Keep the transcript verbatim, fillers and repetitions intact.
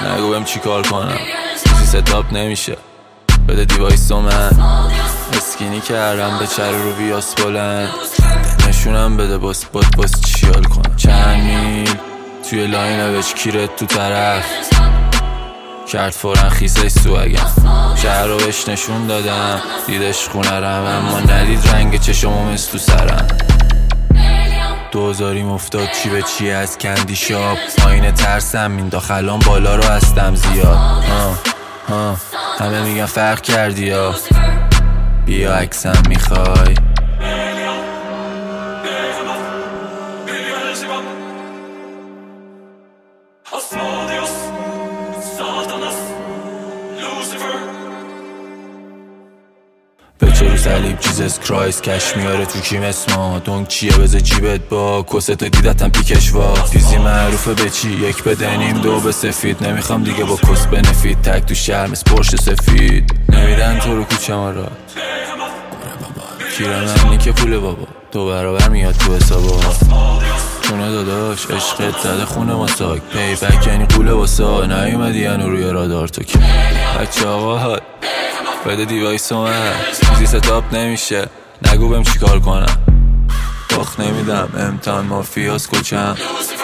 نگو بهم چی کار کنم، چیزی ستاپ نمیشه. بده دیوایسو من اسکینی کردم به چر رو بیاس بلند، نشونم بده باس باس باس چیال کنم. چند میل توی لاین نوش کیرت تو طرف کرد فورن خیسه سوگم. شهر رو بهش نشون دادم دیدش خونرم، اما ندید رنگ چشمو مثل تو سرم. دوزاریم افتاد چی به چی از کندی شاب، پایین ترسم این داخلان بالا رو هستم زیاد. ها ها همه میگن فرق کردی یا بیا عکسم میخوای. به چرو صلیب جیزس کرایست کش میاره تو کیم اسما دونک چیه بزه جیبت با کست دیدتم پیکش وا. دیزی معروفه به چی یک به دنیم دو به سفید، نمیخوام دیگه با کس بنفید تک تو شهر مثل پرش سفید. نمیدن تو رو کوچه ما را کیره منی که پول بابا دو برابر میاد تو حسابا. خونه داداش عشقت زده خونه ماساک پی بک یعنی قوله واسا نیومدی هنو روی رادار تو که بچه آقا بده دیوایسو من چیزی ستاپ نمیشه. نگو بهم چی کار کنم باخت نمیدم امتحان مافیاس کچم.